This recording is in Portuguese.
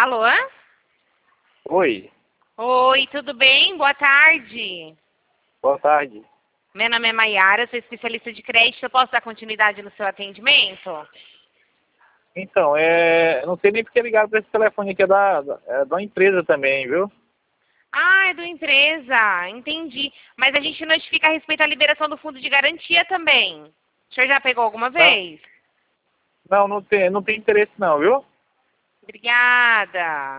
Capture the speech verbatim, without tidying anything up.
Alô? Oi, Oi, tudo bem? Boa tarde. boa tarde. Meu nome é Maiara, sou especialista de crédito. Eu posso dar continuidade no seu atendimento? Então, é, eu não sei nem porque ligaram para esse telefone aqui, é da, da, é da empresa também, viu? Ah, é do empresa. Entendi. Mas a gente notifica a respeito da liberação do fundo de garantia também. O senhor já pegou alguma Não, vez? não, não tem, não tem interesse não, viu? Obrigada.